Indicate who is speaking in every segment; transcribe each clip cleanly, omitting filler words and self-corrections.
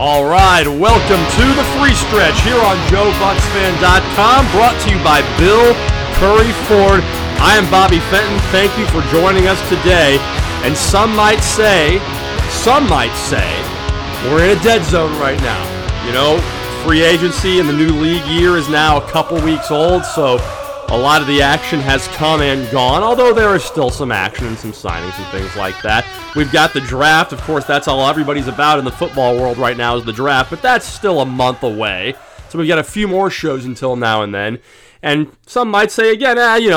Speaker 1: All right, welcome to the free stretch here on JoeBucksFan.com, brought to you by Bill Curry Ford. I am Bobby Fenton. Thank you for joining us today. And some might say, we're in a dead zone right now. You know, free agency and the new league year is now a couple weeks old, so a lot of the action has come and gone, although there is still some action and some signings and things like that. We've got the draft. Of course, that's all everybody's about in the football world right now is the draft, but that's still a month away. So we've got a few more shows until now and then. And some might say, again,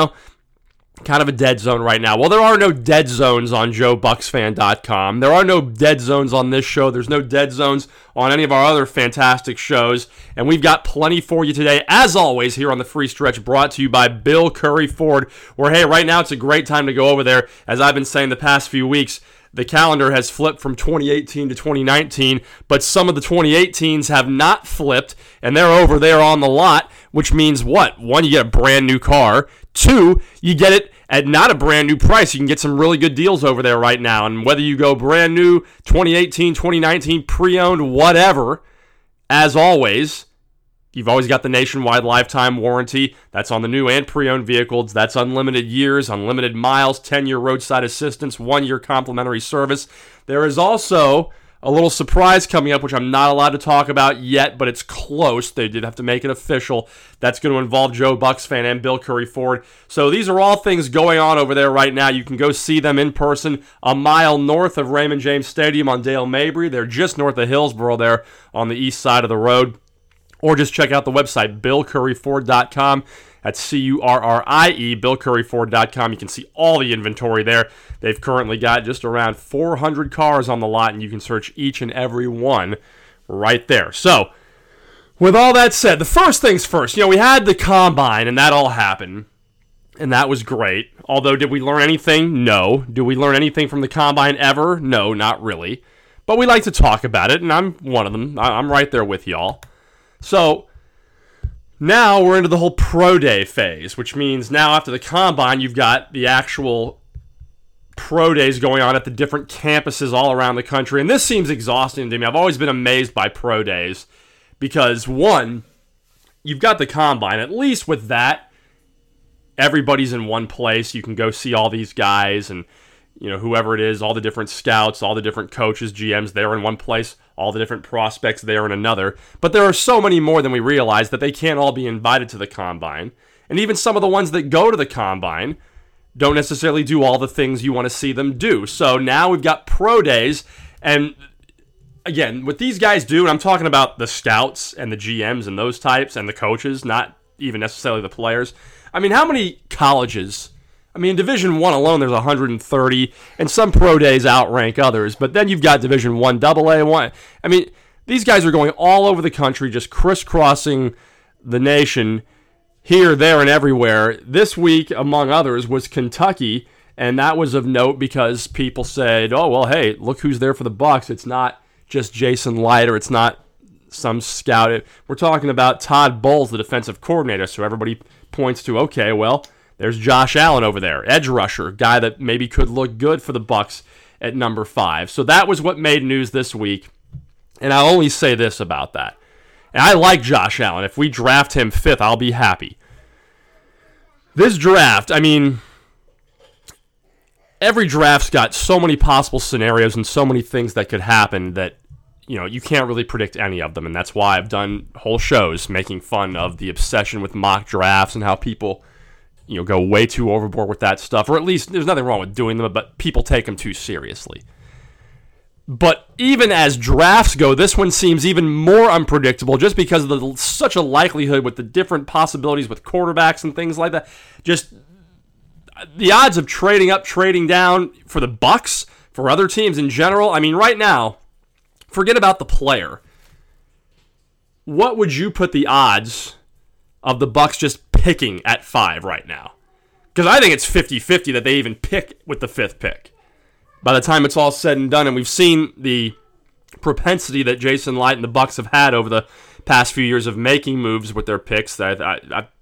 Speaker 1: kind of a dead zone right now. Well, there are no dead zones on JoeBucksFan.com. There are no dead zones on this show. There's no dead zones on any of our other fantastic shows. And we've got plenty for you today, as always, here on the Free Stretch, brought to you by Bill Curry Ford, where, hey, right now it's a great time to go over there. As I've been saying the past few weeks, the calendar has flipped from 2018 to 2019, but some of the 2018s have not flipped, and they're over there on the lot, which means what? One, you get a brand new car. Two, you get it at not a brand new price. You can get some really good deals over there right now. And whether you go brand new, 2018, 2019, pre-owned, whatever, as always, you've always got the nationwide lifetime warranty. That's on the new and pre-owned vehicles. That's unlimited years, unlimited miles, 10-year roadside assistance, 1-year complimentary service. There is also a little surprise coming up, which I'm not allowed to talk about yet, but it's close. They did have to make it official. That's going to involve Joe Bucks fan and Bill Curry Ford. So these are all things going on over there right now. You can go see them in person a mile north of Raymond James Stadium on Dale Mabry. They're just north of Hillsboro there on the east side of the road. Or just check out the website, BillCurryFord.com. That's C-U-R-R-I-E, BillCurryFord.com. You can see all the inventory there. They've currently got just around 400 cars on the lot, and you can search each and every one right there. So, with all that said, the first things first. We had the Combine, and that all happened, and that was great. Although, did we learn anything? No. Did we learn anything from the Combine ever? No, not really. But we like to talk about it, and I'm one of them. I'm right there with y'all. So, now we're into the whole pro day phase, which means now after the Combine, you've got the actual pro days going on at the different campuses all around the country. And this seems exhausting to me. I've always been amazed by pro days because, one, you've got the Combine. At least with that, everybody's in one place. You can go see all these guys and whoever it is, all the different scouts, all the different coaches, GMs, they're in one place, all the different prospects, they're in another. But there are so many more than we realize that they can't all be invited to the Combine. And even some of the ones that go to the Combine don't necessarily do all the things you want to see them do. So now we've got pro days, and again, what these guys do, and I'm talking about the scouts and the GMs and those types and the coaches, not even necessarily the players. I mean, how many colleges... in Division I alone, there's 130, and some pro days outrank others. But then you've got Division I, AA1. These guys are going all over the country, just crisscrossing the nation, here, there, and everywhere. This week, among others, was Kentucky, and that was of note because people said, oh, well, hey, look who's there for the Bucks. It's not just Jason Light, or it's not some scout. We're talking about Todd Bowles, the defensive coordinator, so everybody points to, okay, well, there's Josh Allen over there, edge rusher, guy that maybe could look good for the Bucks at number 5. So that was what made news this week, and I'll only say this about that. And I like Josh Allen. If we draft him 5th, I'll be happy. This draft, every draft's got so many possible scenarios and so many things that could happen that, you can't really predict any of them, and that's why I've done whole shows making fun of the obsession with mock drafts and how people... go way too overboard with that stuff, or at least there's nothing wrong with doing them, but people take them too seriously. But even as drafts go, this one seems even more unpredictable just because of such a likelihood with the different possibilities with quarterbacks and things like that. Just the odds of trading up, trading down for the Bucks, for other teams in general. Right now, forget about the player. What would you put the odds of the Bucks just picking at 5 right now? Because I think it's 50-50 that they even pick with the 5th pick. By the time it's all said and done, and we've seen the propensity that Jason Light and the Bucks have had over the past few years of making moves with their picks, that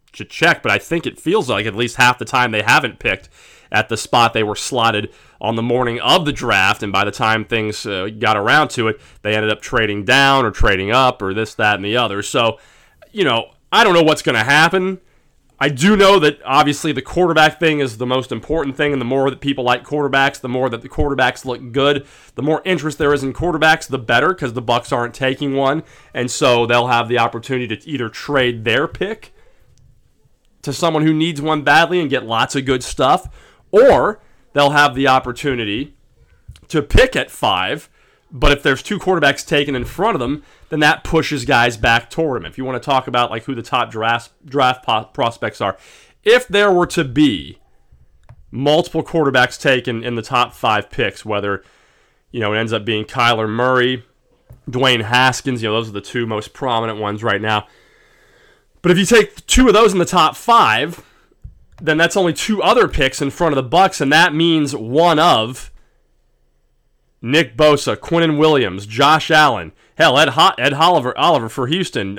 Speaker 1: check, but I think it feels like at least half the time they haven't picked at the spot they were slotted on the morning of the draft, and by the time things got around to it, they ended up trading down or trading up or this, that, and the other. So, I don't know what's going to happen. I do know that, obviously, the quarterback thing is the most important thing, and the more that people like quarterbacks, the more that the quarterbacks look good. The more interest there is in quarterbacks, the better, because the Bucs aren't taking one, and so they'll have the opportunity to either trade their pick to someone who needs one badly and get lots of good stuff, or they'll have the opportunity to pick at 5, but if there's 2 quarterbacks taken in front of them, then that pushes guys back toward them. If you want to talk about like who the top draft prospects are, if there were to be multiple quarterbacks taken in the top 5 picks, whether it ends up being Kyler Murray, Dwayne Haskins, those are the 2 most prominent ones right now. But if you take 2 of those in the top 5, then that's only 2 other picks in front of the Bucs, and that means one of Nick Bosa, Quinnen Williams, Josh Allen, hell, Ed Oliver for Houston,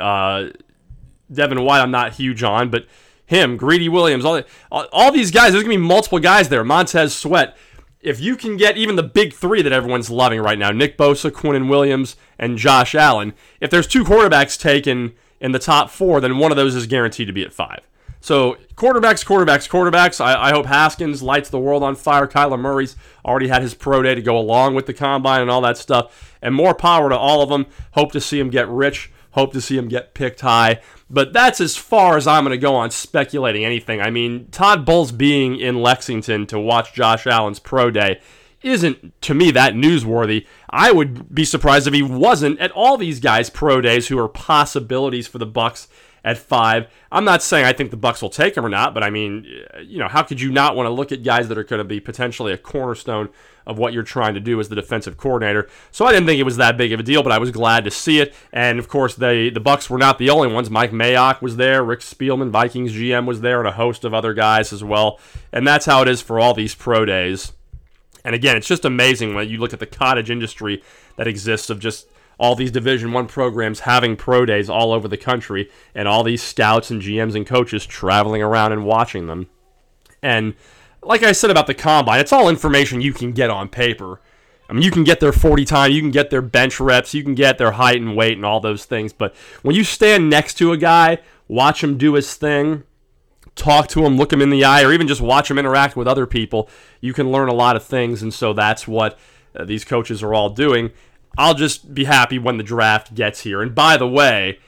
Speaker 1: Devin White I'm not huge on, but him, Greedy Williams, all these guys, there's going to be multiple guys there, Montez Sweat. If you can get even the big 3 that everyone's loving right now, Nick Bosa, Quinnen Williams, and Josh Allen, if there's 2 quarterbacks taken in the top 4, then one of those is guaranteed to be at 5. So, quarterbacks. I hope Haskins lights the world on fire. Kyler Murray's already had his pro day to go along with the combine and all that stuff. And more power to all of them. Hope to see him get rich. Hope to see him get picked high. But that's as far as I'm going to go on speculating anything. I mean, Todd Bowles being in Lexington to watch Josh Allen's pro day isn't, to me, that newsworthy. I would be surprised if he wasn't at all these guys' pro days who are possibilities for the Bucs at 5. I'm not saying I think the Bucs will take him or not, but I mean, how could you not want to look at guys that are going to be potentially a cornerstone of what you're trying to do as the defensive coordinator? So I didn't think it was that big of a deal, but I was glad to see it. And of course, the Bucs were not the only ones. Mike Mayock was there, Rick Spielman, Vikings GM, was there, and a host of other guys as well. And that's how it is for all these pro days. And again, it's just amazing when you look at the cottage industry that exists of just all these Division I programs having pro days all over the country, and all these scouts and GMs and coaches traveling around and watching them. And like I said about the combine, it's all information you can get on paper. I mean, you can get their 40 time, you can get their bench reps, you can get their height and weight and all those things. But when you stand next to a guy, watch him do his thing, talk to him, look him in the eye, or even just watch him interact with other people, you can learn a lot of things. And so that's what these coaches are all doing. I'll just be happy when the draft gets here. And by the way,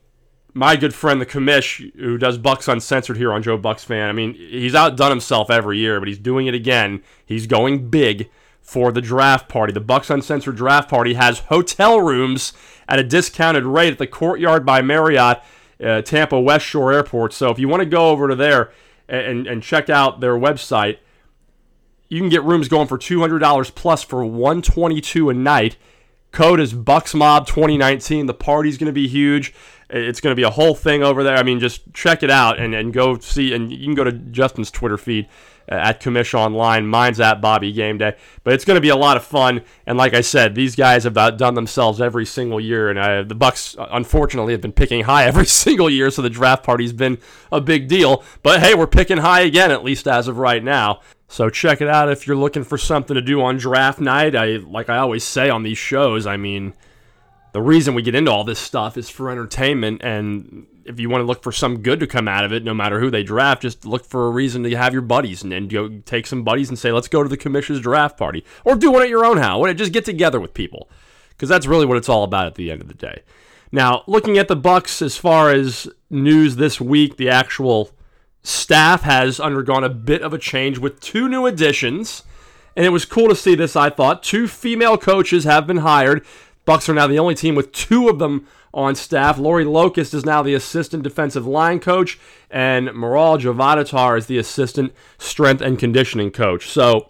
Speaker 1: my good friend, the commish, who does Bucs Uncensored here on Joe Bucs Fan, I mean, he's outdone himself every year, but he's doing it again. He's going big for the draft party. The Bucs Uncensored draft party has hotel rooms at a discounted rate at the Courtyard by Marriott, Tampa West Shore Airport. So if you want to go over to there and check out their website, you can get rooms going for $200 plus for $122 a night. Code is BucsMob 2019. The party's going to be huge. It's going to be a whole thing over there. I mean, just check it out and go see. And you can go to Justin's Twitter feed at Commish Online. Mine's at Bobby Game Day. But it's going to be a lot of fun. And like I said, these guys have outdone themselves every single year. And the Bucs, unfortunately, have been picking high every single year. So the draft party's been a big deal. But hey, we're picking high again, at least as of right now. So check it out if you're looking for something to do on draft night. Like I always say on these shows, I mean, the reason we get into all this stuff is for entertainment, and if you want to look for some good to come out of it, no matter who they draft, just look for a reason to have your buddies and go take some buddies and say, let's go to the commissioner's draft party. Or do one at your own house. Just get together with people, because that's really what it's all about at the end of the day. Now, looking at the Bucs as far as news this week, the actual staff has undergone a bit of a change with 2 new additions, and it was cool to see this, I thought. 2 female coaches have been hired. Bucs are now the only team with 2 of them on staff. Lori Locust is now the assistant defensive line coach, and Maral Javadatar is the assistant strength and conditioning coach. So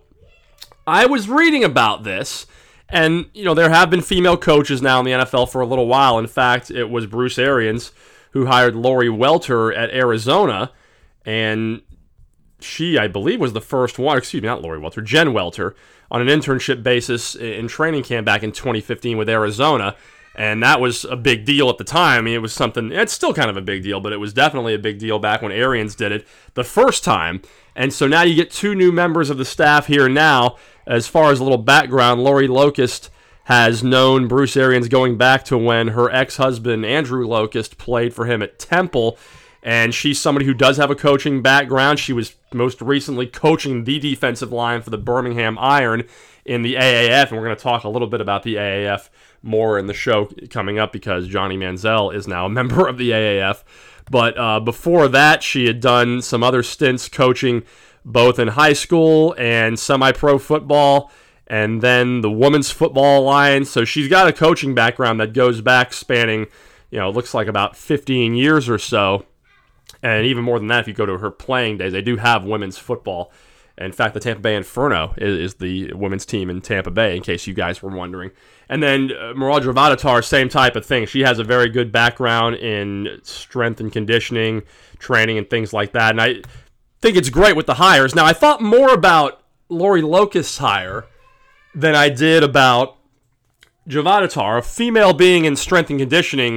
Speaker 1: I was reading about this, and there have been female coaches now in the NFL for a little while. In fact, it was Bruce Arians who hired Lori Welter at Arizona, and she, I believe, was the first one, not Lori Welter, Jen Welter, on an internship basis in training camp back in 2015 with Arizona. And that was a big deal at the time. I mean, it was something, it's still kind of a big deal, but it was definitely a big deal back when Arians did it the first time. And so now you get 2 new members of the staff here now. As far as a little background, Lori Locust has known Bruce Arians going back to when her ex-husband, Andrew Locust, played for him at Temple. And she's somebody who does have a coaching background. She was most recently coaching the defensive line for the Birmingham Iron in the AAF. And we're going to talk a little bit about the AAF more in the show coming up because Johnny Manziel is now a member of the AAF. But before that, she had done some other stints coaching both in high school and semi-pro football and then the Women's Football Alliance. So she's got a coaching background that goes back spanning, looks like about 15 years or so. And even more than that, if you go to her playing days, they do have women's football. In fact, the Tampa Bay Inferno is the women's team in Tampa Bay, in case you guys were wondering. And then Miraj Ravadatar, same type of thing. She has a very good background in strength and conditioning, training, and things like that. And I think it's great with the hires. Now, I thought more about Lori Locust's hire than I did about Ravadatar. A female being in strength and conditioning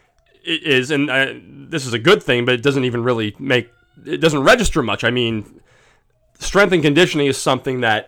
Speaker 1: is, and this is a good thing, but it doesn't even really it doesn't register much. I mean, strength and conditioning is something that,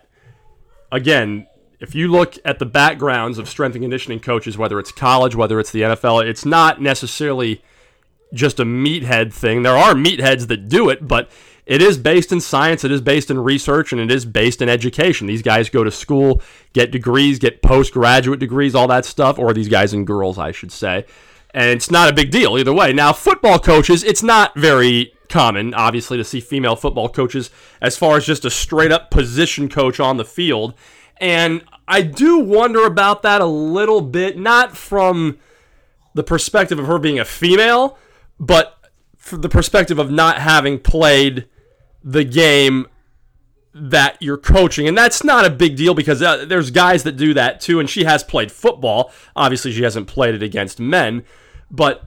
Speaker 1: again, if you look at the backgrounds of strength and conditioning coaches, whether it's college, whether it's the NFL, it's not necessarily just a meathead thing. There are meatheads that do it, but it is based in science, it is based in research, and it is based in education. These guys go to school, get degrees, get postgraduate degrees, all that stuff, or these guys and girls, I should say. And it's not a big deal either way. Now, football coaches, it's not very common, obviously, to see female football coaches as far as just a straight-up position coach on the field. And I do wonder about that a little bit, not from the perspective of her being a female, but from the perspective of not having played the game that you're coaching. And that's not a big deal because there's guys that do that too, and she has played football. Obviously, she hasn't played it against men. But,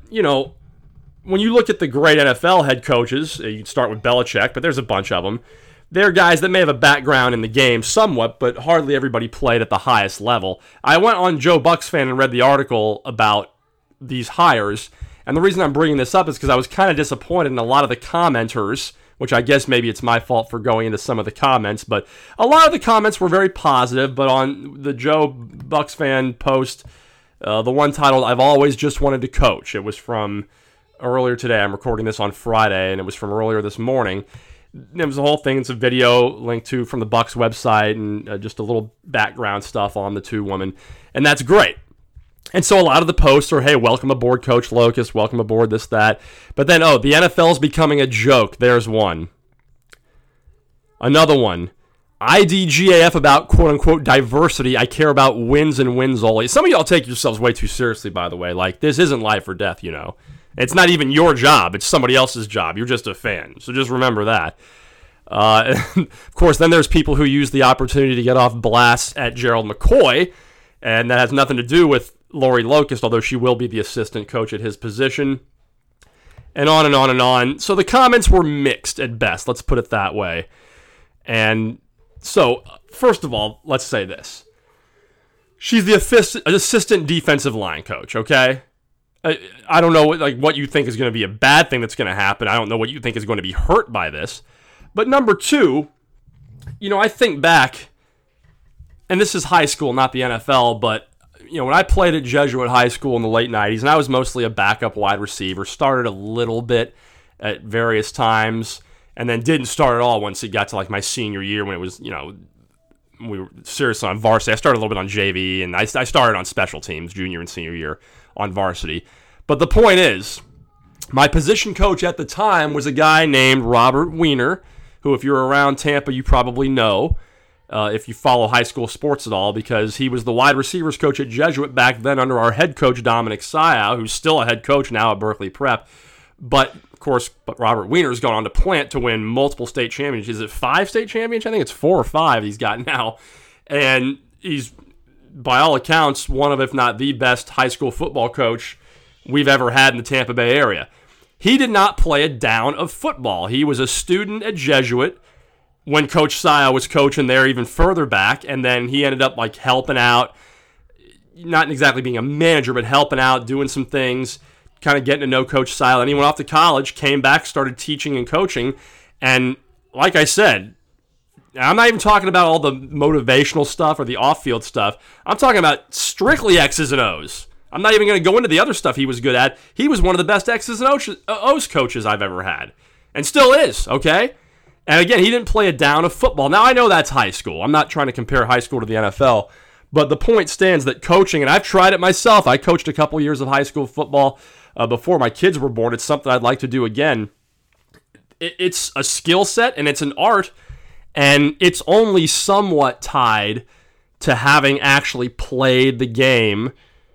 Speaker 1: when you look at the great NFL head coaches, you can start with Belichick, but there's a bunch of them. They're guys that may have a background in the game somewhat, but hardly everybody played at the highest level. I went on Joe Bucks Fan and read the article about these hires, and the reason I'm bringing this up is because I was kind of disappointed in a lot of the commenters, which I guess maybe it's my fault for going into some of the comments, but a lot of the comments were very positive. But on the Joe Bucks Fan post, the one titled, "I've Always Just Wanted to Coach," it was from earlier today. I'm recording this on Friday, and it was from earlier this morning. It was the whole thing. It's a video linked to from the Bucks website and just a little background stuff on the 2 women, and that's great. And so a lot of the posts are, hey, welcome aboard Coach Locust, welcome aboard this, that. But then, the NFL's becoming a joke. There's one. Another one. IDGAF about quote-unquote diversity. I care about wins and wins only. Some of y'all take yourselves way too seriously, by the way. Like, this isn't life or death, It's not even your job. It's somebody else's job. You're just a fan. So just remember that. Of course, then there's people who use the opportunity to get off blast at Gerald McCoy, and that has nothing to do with Lori Locust, although she will be the assistant coach at his position, and on and on and on. So the comments were mixed at best, let's put it that way. And so, first of all, let's say this. She's the assistant defensive line coach, okay? I don't know what you think is going to be a bad thing that's going to happen. I don't know what you think is going to be hurt by this. But number 2, I think back, and this is high school, not the NFL, but when I played at Jesuit High School in the late 90s, and I was mostly a backup wide receiver, started a little bit at various times, and then didn't start at all once it got to my senior year when it was, we were seriously on varsity. I started a little bit on JV, and I started on special teams junior and senior year on varsity. But the point is, my position coach at the time was a guy named Robert Weiner, who if you're around Tampa, you probably know. If you follow high school sports at all, because he was the wide receivers coach at Jesuit back then under our head coach, Dominic Sia, who's still a head coach now at Berkeley Prep. But, of course, Robert Weiner's gone on to Plant to win multiple state championships. Is it 5 state championships? I think it's 4 or 5 he's got now. And he's, by all accounts, one of, if not the best high school football coach we've ever had in the Tampa Bay area. He did not play a down of football. He was a student at Jesuit when Coach Sia was coaching there even further back, and then he ended up helping out not exactly being a manager, but helping out, doing some things, kind of getting to know Coach Seidel. And he went off to college, came back, started teaching and coaching. And like I said, I'm not even talking about all the motivational stuff or the off-field stuff. I'm talking about strictly X's and O's. I'm not even going to go into the other stuff he was good at. He was one of the best X's and O's coaches I've ever had. And still is, okay? And again, he didn't play a down of football. Now, I know that's high school. I'm not trying to compare high school to the NFL. But the point stands that coaching, and I've tried it myself. I coached a couple years of high school football before my kids were born. It's something I'd like to do again. It's a skill set, and it's an art, and it's only somewhat tied to having actually played the game.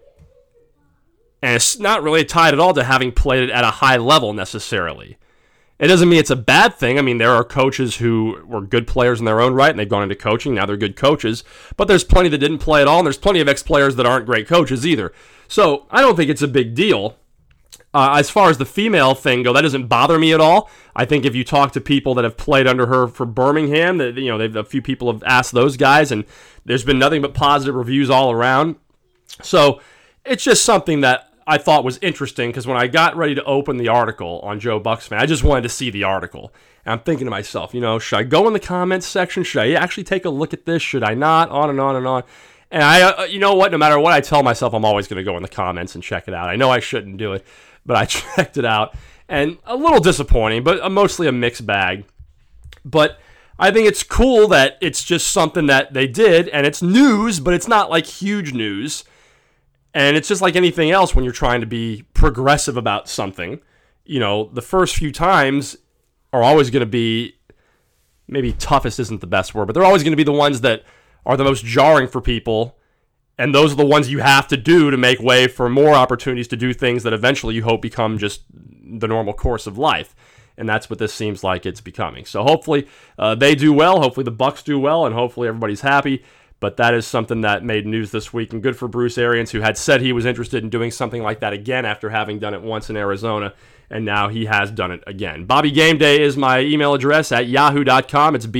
Speaker 1: And it's not really tied at all to having played it at a high level necessarily. It doesn't mean it's a bad thing. I mean, there are coaches who were good players in their own right, and they've gone into coaching. Now they're good coaches. But there's plenty that didn't play at all, and there's plenty of ex-players that aren't great coaches either. So I don't think it's a big deal. As far as the female thing go, that doesn't bother me at all. I think if you talk to people that have played under her for Birmingham, a few people have asked those guys, and there's been nothing but positive reviews all around. So it's just something that I thought was interesting, because when I got ready to open the article on Joe Buck's fan, I just wanted to see the article. And I'm thinking to myself, should I go in the comments section? Should I actually take a look at this? Should I not? On and on and on. And I, you know what? No matter what I tell myself, I'm always going to go in the comments and check it out. I know I shouldn't do it, but I checked it out. And a little disappointing, but mostly a mixed bag. But I think it's cool that it's just something that they did, and it's news, but it's not like huge news. And it's just like anything else when you're trying to be progressive about something. The first few times are always going to be, maybe toughest isn't the best word, but they're always going to be the ones that are the most jarring for people. And those are the ones you have to do to make way for more opportunities to do things that eventually you hope become just the normal course of life. And that's what this seems like it's becoming. So hopefully they do well. Hopefully the Bucks do well, and hopefully everybody's happy. But that is something that made news this week, and good for Bruce Arians, who had said he was interested in doing something like that again after having done it once in Arizona, and now he has done it again. Bobby Game Day is my email address at yahoo.com. It's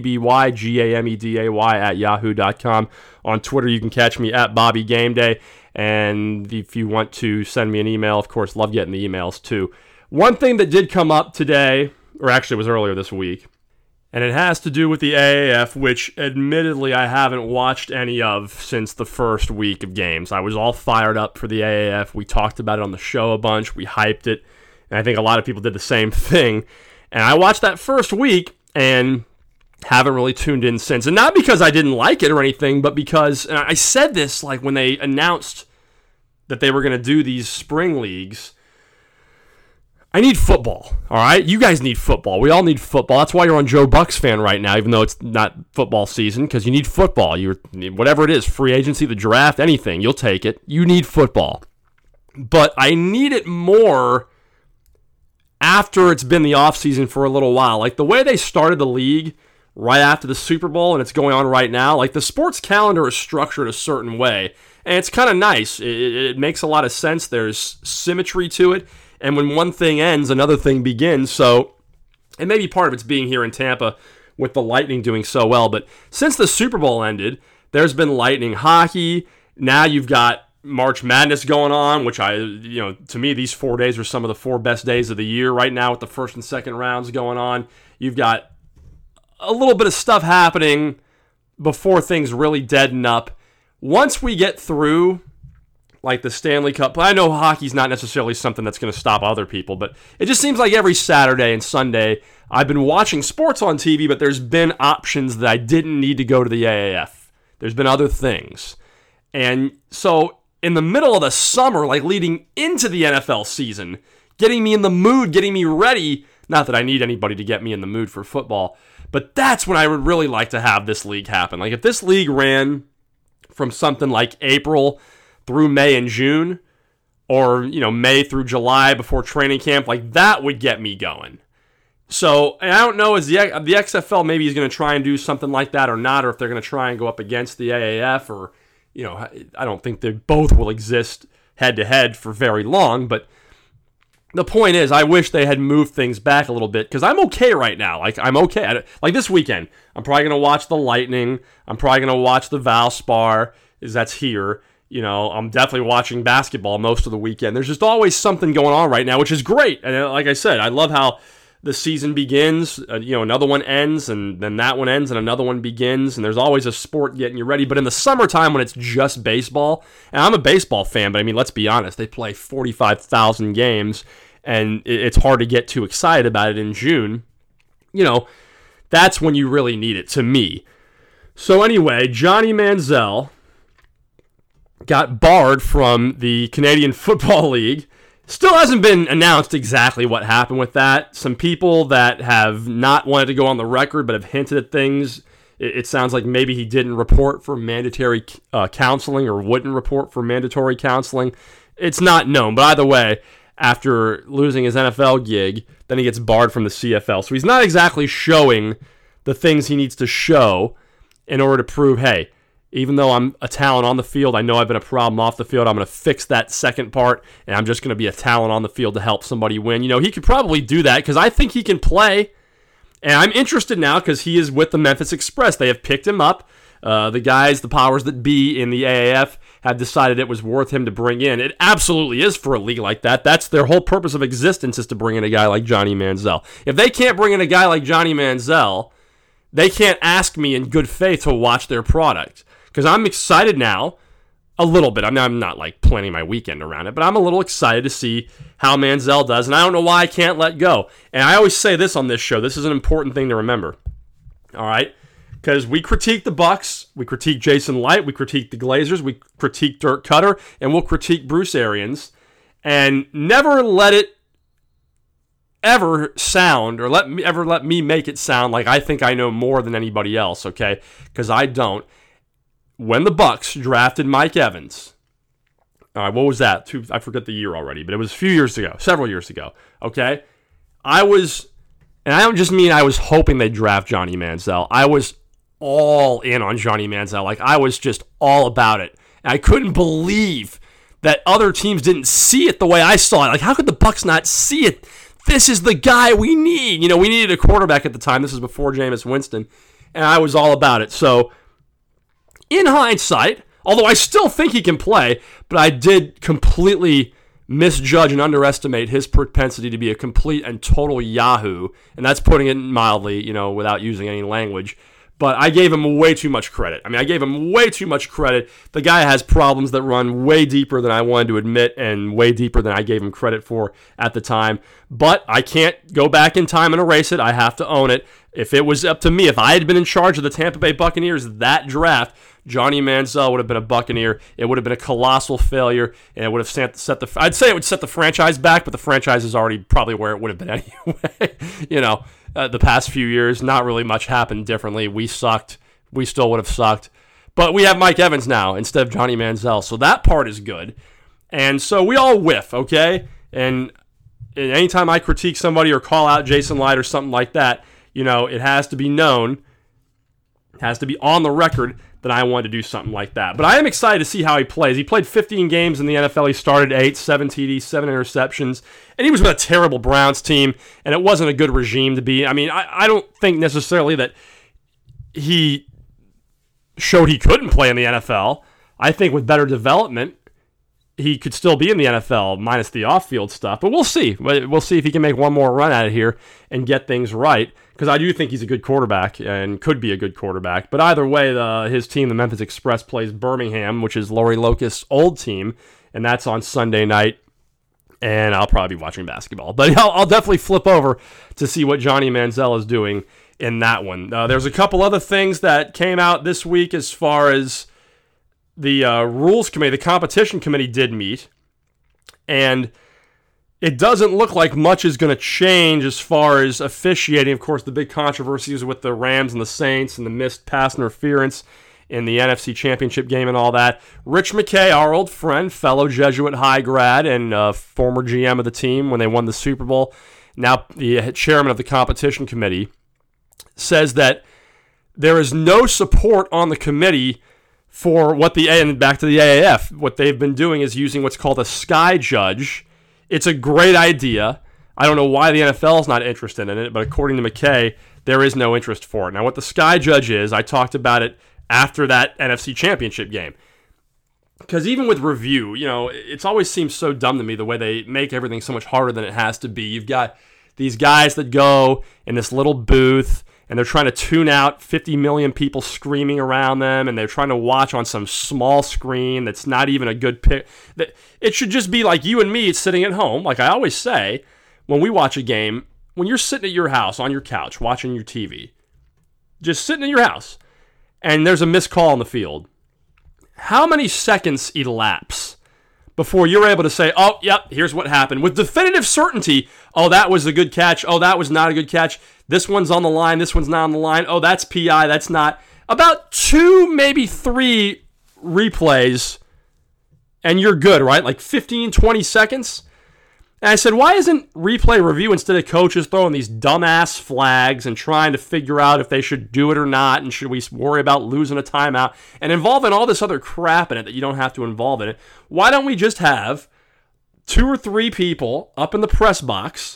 Speaker 1: BOBBYGAMEDAY at yahoo.com. On Twitter, you can catch me at Bobby Game Day, and if you want to send me an email, of course, love getting the emails too. One thing that did come up today, or actually it was earlier this week, and it has to do with the AAF, which admittedly I haven't watched any of since the first week of games. I was all fired up for the AAF. We talked about it on the show a bunch. We hyped it. And I think a lot of people did the same thing. And I watched that first week and haven't really tuned in since. And not because I didn't like it or anything, but because, and I said this like when they announced that they were going to do these spring leagues, I need football, all right? You guys need football. We all need football. That's why you're on Joe Buck's fan right now, even though it's not football season, because you need football. Whatever it is, free agency, the draft, anything, you'll take it. You need football. But I need it more after it's been the offseason for a little while. Like the way they started the league right after the Super Bowl, and it's going on right now, like the sports calendar is structured a certain way, and it's kind of nice. It makes a lot of sense. There's symmetry to it. And when one thing ends, another thing begins. So, and maybe part of it's being here in Tampa with the Lightning doing so well. But since the Super Bowl ended, there's been Lightning hockey. Now you've got March Madness going on, which to me, these 4 days are some of the 4 best days of the year right now with the first and second rounds going on. You've got a little bit of stuff happening before things really deaden up. Once we get through like the Stanley Cup. I know hockey's not necessarily something that's going to stop other people, but it just seems like every Saturday and Sunday I've been watching sports on TV, but there's been options that I didn't need to go to the AAF. There's been other things. And so in the middle of the summer, like leading into the NFL season, getting me in the mood, getting me ready, not that I need anybody to get me in the mood for football, but that's when I would really like to have this league happen. Like if this league ran from something like April through May and June, or May through July before training camp, like that would get me going. So, and I don't know, is the XFL maybe is going to try and do something like that or not, or if they're going to try and go up against the AAF, or I don't think they both will exist head to head for very long. But the point is, I wish they had moved things back a little bit, because I'm okay right now. Like I'm okay. Like this weekend, I'm probably going to watch the Lightning. I'm probably going to watch the Valspar, as that's here. I'm definitely watching basketball most of the weekend. There's just always something going on right now, which is great. And like I said, I love how the season begins, another one ends, and then that one ends, and another one begins, and there's always a sport getting you ready. But in the summertime when it's just baseball, and I'm a baseball fan, but I mean, let's be honest, they play 45,000 games, and it's hard to get too excited about it in June. That's when you really need it, to me. So anyway, Johnny Manziel got barred from the Canadian Football League. Still hasn't been announced exactly what happened with that. Some people that have not wanted to go on the record but have hinted at things. It sounds like maybe he didn't report for mandatory counseling or wouldn't report for mandatory counseling. It's not known. But either way, after losing his NFL gig, then he gets barred from the CFL. So he's not exactly showing the things he needs to show in order to prove, hey, even though I'm a talent on the field, I know I've been a problem off the field. I'm going to fix that second part, and I'm just going to be a talent on the field to help somebody win. He could probably do that because I think he can play. And I'm interested now because he is with the Memphis Express. They have picked him up. The powers that be in the AAF, have decided it was worth him to bring in. It absolutely is for a league like that. That's their whole purpose of existence, is to bring in a guy like Johnny Manziel. If they can't bring in a guy like Johnny Manziel, they can't ask me in good faith to watch their product. Because I'm excited now, a little bit. I'm not like planning my weekend around it, but I'm a little excited to see how Manziel does, and I don't know why I can't let go. And I always say this on this show. This is an important thing to remember. All right? Because we critique the Bucks, we critique Jason Light, we critique the Glazers, we critique Dirk Cutter, and we'll critique Bruce Arians, and never let it ever sound, or let me make it sound like I think I know more than anybody else, okay? Because I don't. When the Bucks drafted Mike Evans, all right, what was that? I forget the year already, but it was a few years ago, several years ago, okay? And I don't just mean I was hoping they'd draft Johnny Manziel. I was all in on Johnny Manziel. Like, I was just all about it. And I couldn't believe that other teams didn't see it the way I saw it. Like, how could the Bucks not see it? This is the guy we need. We needed a quarterback at the time. This is before Jameis Winston. And I was all about it. So, in hindsight, although I still think he can play, but I did completely misjudge and underestimate his propensity to be a complete and total yahoo, and that's putting it mildly, without using any language. But I gave him way too much credit. I gave him way too much credit. The guy has problems that run way deeper than I wanted to admit, and way deeper than I gave him credit for at the time. But I can't go back in time and erase it. I have to own it. If it was up to me, if I had been in charge of the Tampa Bay Buccaneers that draft, Johnny Manziel would have been a Buccaneer. It would have been a colossal failure, and it would have I'd say it would set the franchise back, but the franchise is already probably where it would have been anyway. The past few years, not really much happened differently. We sucked. We still would have sucked. But we have Mike Evans now instead of Johnny Manziel, so that part is good. And so we all whiff, okay? And anytime I critique somebody or call out Jason Light or something like that, it has to be known, it has to be on the record that I wanted to do something like that. But I am excited to see how he plays. He played 15 games in the NFL. He started 8, 7 TDs, 7 interceptions. And he was with a terrible Browns team, and it wasn't a good regime to be. I don't think necessarily that he showed he couldn't play in the NFL. I think with better development, he could still be in the NFL, minus the off-field stuff. But we'll see. We'll see if he can make one more run at it here and get things right, because I do think he's a good quarterback and could be a good quarterback. But either way, his team, the Memphis Express, plays Birmingham, which is Lori Locust's old team, and that's on Sunday night. And I'll probably be watching basketball. But I'll definitely flip over to see what Johnny Manziel is doing in that one. There's a couple other things that came out this week as far as the rules committee, the competition committee did meet, and it doesn't look like much is going to change as far as officiating. Of course, the big controversies with the Rams and the Saints and the missed pass interference in the NFC Championship game and all that. Rich McKay, our old friend, fellow Jesuit high grad and former GM of the team when they won the Super Bowl, now the chairman of the competition committee, says that there is no support on the committee for what and back to the AAF, what they've been doing is using what's called a sky judge. It's a great idea. I don't know why the NFL is not interested in it, but according to McKay, there is no interest for it. Now, what the sky judge is, I talked about it after that NFC Championship game. because even with review, it's always seems so dumb to me the way they make everything so much harder than it has to be. You've got these guys that go in this little booth, and they're trying to tune out 50 million people screaming around them, and they're trying to watch on some small screen that's not even a good pick. It should just be like you and me sitting at home. Like I always say, when we watch a game, when you're sitting at your house on your couch watching your TV, just sitting in your house, and there's a missed call on the field, how many seconds elapse before you're able to say, oh, yep, here's what happened, with definitive certainty? Oh, that was a good catch. Oh, that was not a good catch. This one's on the line. This one's not on the line. Oh, that's PI. That's not. About 2, maybe 3 replays, and you're good, right? Like 15, 20 seconds. And I said, why isn't replay review, instead of coaches throwing these dumbass flags and trying to figure out if they should do it or not, and should we worry about losing a timeout, and involving all this other crap in it that you don't have to involve in it, why don't we just have 2 or 3 people up in the press box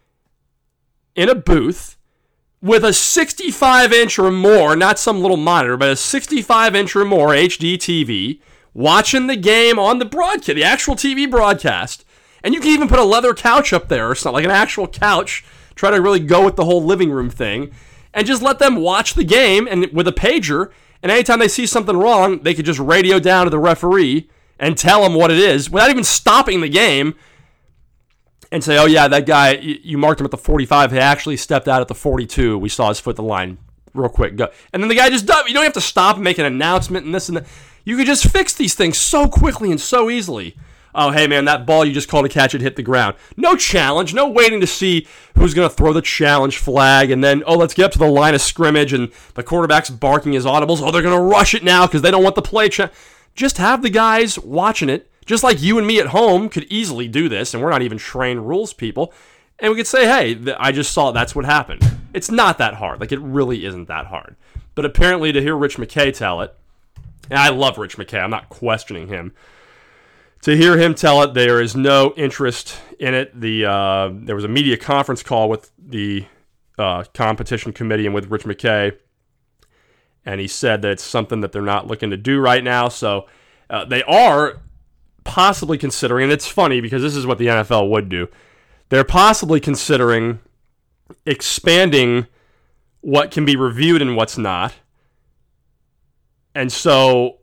Speaker 1: in a booth with a 65-inch or more, not some little monitor, but a 65-inch or more HD TV, watching the game on the broadcast, the actual TV broadcast. And you can even put a leather couch up there or something, like an actual couch. Try to really go with the whole living room thing. And just let them watch the game and with a pager. And anytime they see something wrong, they could just radio down to the referee and tell him what it is without even stopping the game. And say, oh yeah, that guy, you marked him at the 45. He actually stepped out at the 42. We saw his foot the line real quick. Go. And then the guy just does. You don't have to stop and make an announcement and this and that. You could just fix these things so quickly and so easily. Oh, hey, man, that ball you just called a catch, it hit the ground. No challenge, no waiting to see who's going to throw the challenge flag, and then, oh, let's get up to the line of scrimmage, and the quarterback's barking his audibles. Oh, they're going to rush it now because they don't want the play. Just have the guys watching it, just like you and me at home could easily do this, and we're not even trained rules people, and we could say, hey, I just saw that's what happened. It's not that hard. Like, it really isn't that hard. But apparently to hear Rich McKay tell it, and I love Rich McKay, I'm not questioning him, to hear him tell it, there is no interest in it. There was a media conference call with the competition committee and with Rich McKay, and he said that it's something that they're not looking to do right now. So they are possibly considering, and it's funny because this is what the NFL would do, they're possibly considering expanding what can be reviewed and what's not. And so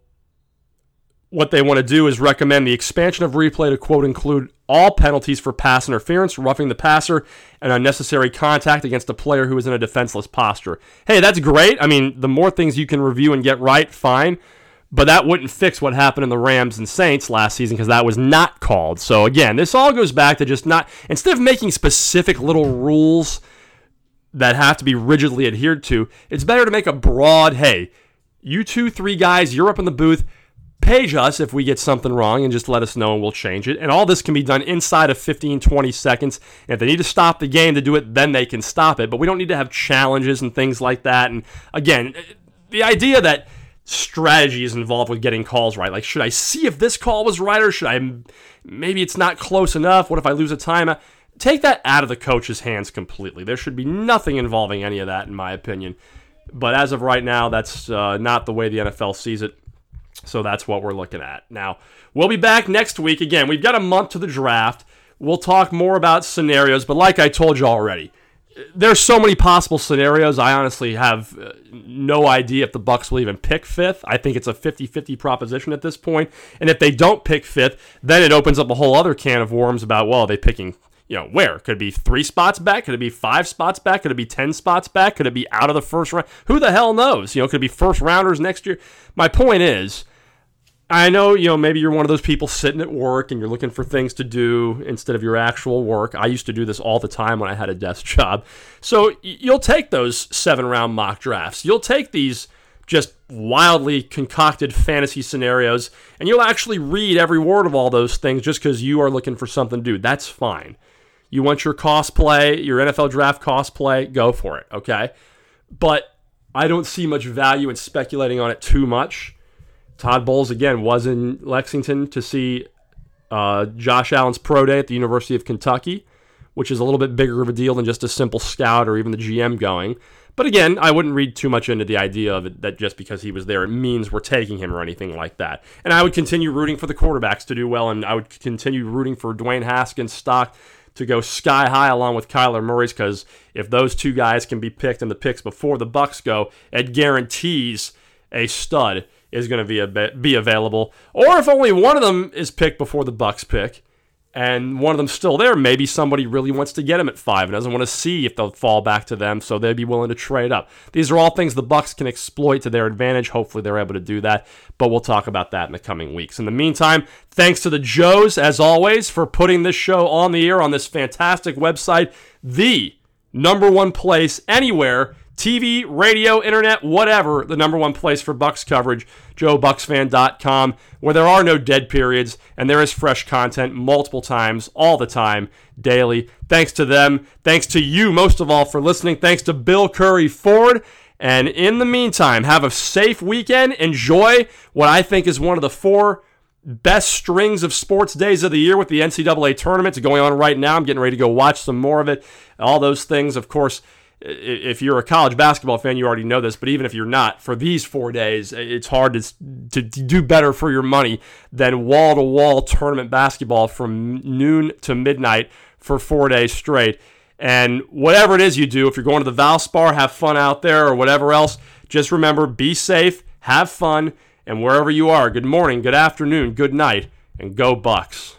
Speaker 1: what they want to do is recommend the expansion of replay to, quote, include all penalties for pass interference, roughing the passer, and unnecessary contact against a player who is in a defenseless posture. Hey, that's great. I mean, the more things you can review and get right, fine. But that wouldn't fix what happened in the Rams and Saints last season because that was not called. So, again, this all goes back to just not, instead of making specific little rules that have to be rigidly adhered to, it's better to make a broad, hey, you 2, 3 guys, you're up in the booth, page us if we get something wrong and just let us know and we'll change it. And all this can be done inside of 15, 20 seconds. And if they need to stop the game to do it, then they can stop it. But we don't need to have challenges and things like that. And again, the idea that strategy is involved with getting calls right. Like, should I see if this call was right or should I, maybe it's not close enough. What if I lose a timeout? Take that out of the coach's hands completely. There should be nothing involving any of that, in my opinion. But as of right now, that's not the way the NFL sees it. So that's what we're looking at. Now, we'll be back next week. Again, we've got a month to the draft. We'll talk more about scenarios, but like I told you already, there's so many possible scenarios. I honestly have no idea if the Bucs will even pick 5th. I think it's a 50-50 proposition at this point. And if they don't pick 5th, then it opens up a whole other can of worms about, well, are they picking, where? Could it be 3 spots back? Could it be 5 spots back? Could it be 10 spots back? Could it be out of the first round? Who the hell knows? Could it be first rounders next year? My point is, I know, maybe you're one of those people sitting at work and you're looking for things to do instead of your actual work. I used to do this all the time when I had a desk job. So you'll take those 7-round mock drafts. You'll take these just wildly concocted fantasy scenarios, and you'll actually read every word of all those things just because you are looking for something to do. That's fine. You want your cosplay, your NFL draft cosplay, go for it, okay? But I don't see much value in speculating on it too much. Todd Bowles, again, was in Lexington to see Josh Allen's pro day at the University of Kentucky, which is a little bit bigger of a deal than just a simple scout or even the GM going. But again, I wouldn't read too much into the idea of it that just because he was there, it means we're taking him or anything like that. And I would continue rooting for the quarterbacks to do well, and I would continue rooting for Dwayne Haskins' stock to go sky high along with Kyler Murray's, because if those two guys can be picked in the picks before the Bucs go, it guarantees a stud is going to be available. Or if only one of them is picked before the Bucs pick, and one of them's still there, maybe somebody really wants to get him at 5 and doesn't want to see if they'll fall back to them, so they'd be willing to trade up. These are all things the Bucs can exploit to their advantage. Hopefully they're able to do that, but we'll talk about that in the coming weeks. In the meantime, thanks to the Joes, as always, for putting this show on the air on this fantastic website, the number one place anywhere, TV, radio, internet, whatever, the number one place for Bucs coverage, JoeBucsFan.com, where there are no dead periods and there is fresh content multiple times, all the time, daily. Thanks to them. Thanks to you, most of all, for listening. Thanks to Bill Curry Ford. And in the meantime, have a safe weekend. Enjoy what I think is one of the 4 best strings of sports days of the year with the NCAA tournament. It's going on right now. I'm getting ready to go watch some more of it. All those things, of course. If you're a college basketball fan, you already know this, but even if you're not, for these 4 days, it's hard to do better for your money than wall-to-wall tournament basketball from noon to midnight for 4 days straight. And whatever it is you do, if you're going to the Valspar, have fun out there or whatever else, just remember, be safe, have fun, and wherever you are, good morning, good afternoon, good night, and go Bucs.